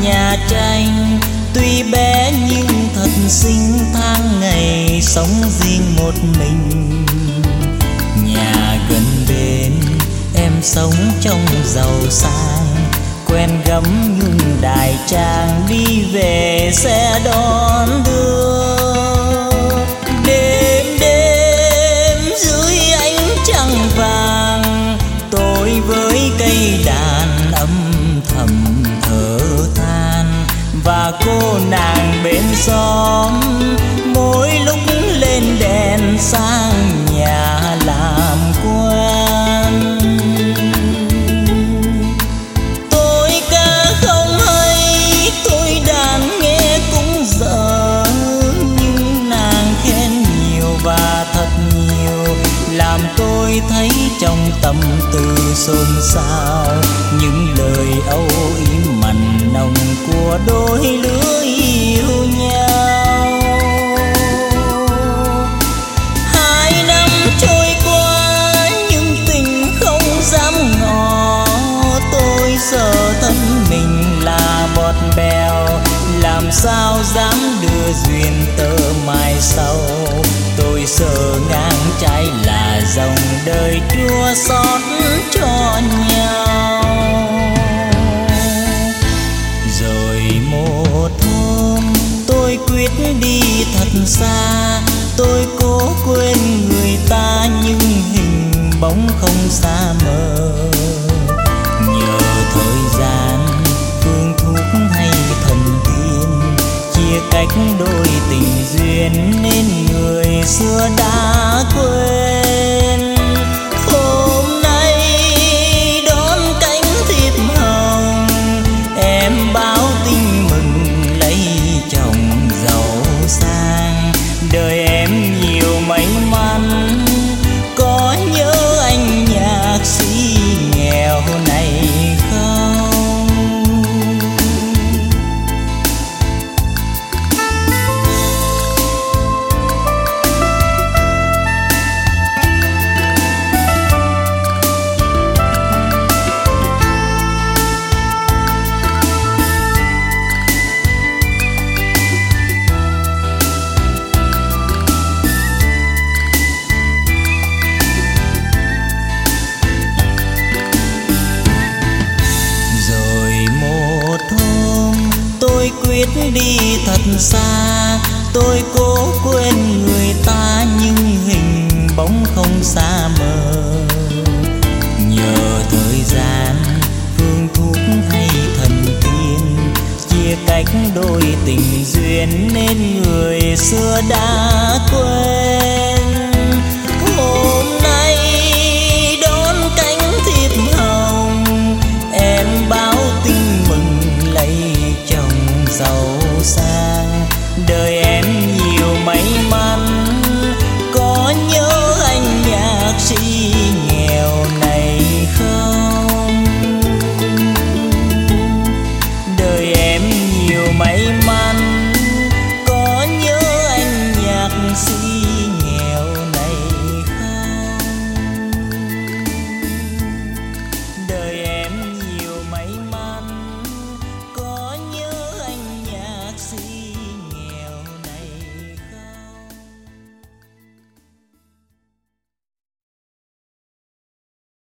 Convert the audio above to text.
nhà tranh, tuy bé nhưng thật xinh, tháng ngày sống riêng một mình. Nhà gần bên em sống trong giàu sang, quen gấm nhung đài trang, đi về sẽ đón đưa. Đêm đêm dưới ánh trăng vàng, tôi với cây đàn âm thầm thở than. Và cô nàng bên xóm mỗi lúc lên đèn sang nhà làm quen. Tôi ca không hay, tôi đàn nghe cũng dở, nhưng nàng khen nhiều và thật nhiều, làm tôi thấy trong tâm tư xôn xao những lời âu yếm mặn nồng của đôi lứa yêu nhau. 2 năm trôi qua nhưng tình không dám ngỏ, tôi sợ thân mình là bọt bèo, làm sao dám đưa duyên tơ mai sau. Tôi sợ ngang trái là dòng đời chua xót cho nhau. Rồi một hôm tôi quyết đi thật xa, tôi cố quên người ta nhưng hình bóng không xa mờ. Nhờ thời gian, phương thuốc hay thần tiên chia cách đôi tình duyên, nên người xưa đã quên. Hôm nay đón cánh thiệp hồng, em báo tin mừng lấy chồng giàu sang. Đời em nhiều may mắn, có nhớ anh nhạc sĩ nghèo này không? Tôi quyết đi thật xa, tôi cố quên người ta nhưng hình bóng không xa mờ. Nhờ thời gian, phương thuốc hay thần tiên chia cách đôi tình duyên, nên người xưa đã quên. Hôm nay đón cánh thiệp hồng, em báo tin mừng lấy chồng giàu sang. Đời em nhiều may mắn, có nhớ anh nhạc sĩ nghèo này không? Đời em nhiều may mắn,